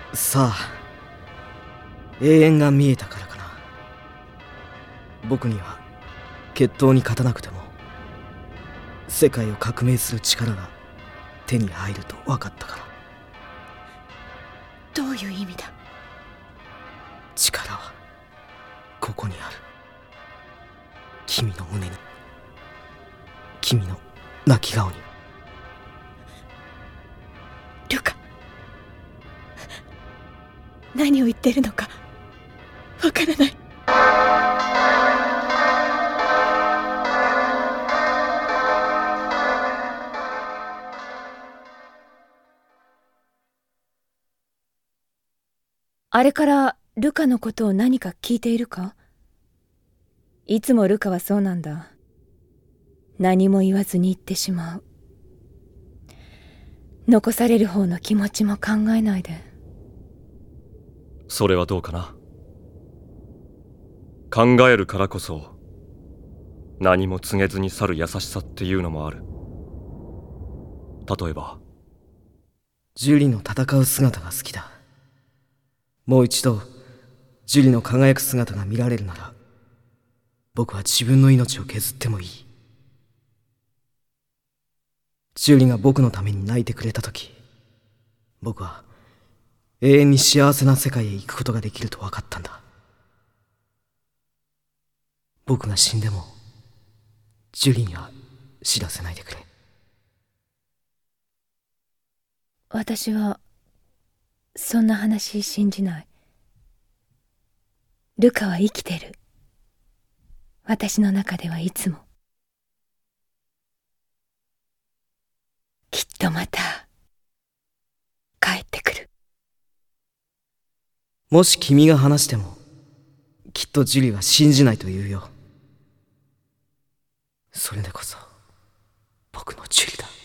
さあ、永遠が見えたからかな。僕には決闘に勝たなくても世界を革命する力が手に入ると分かったから。 どういう意味だ？ 力はここにある。君の胸に、君の泣き顔に。 ルカ、何を言ってるのかわからない。あれからルカのことを何か聞いているか？いつもルカはそうなんだ。何も言わずに言ってしまう。残される方の気持ちも考えないで。 それはどうかな。考えるからこそ何も告げずに去る優しさっていうのもある。例えばジュリの戦う姿が好きだ。もう一度ジュリの輝く姿が見られるなら、僕は自分の命を削ってもいい。ジュリが僕のために泣いてくれた時、僕は永遠に幸せな世界へ行くことができると分かったんだ。僕が死んでもジュリには知らせないでくれ。 私はそんな話信じない。ルカは生きてる。私の中ではいつも。きっとまた帰ってくる。 もし君が話してもきっとジュリは信じないと言うよ。それでこそ僕のジュリだ。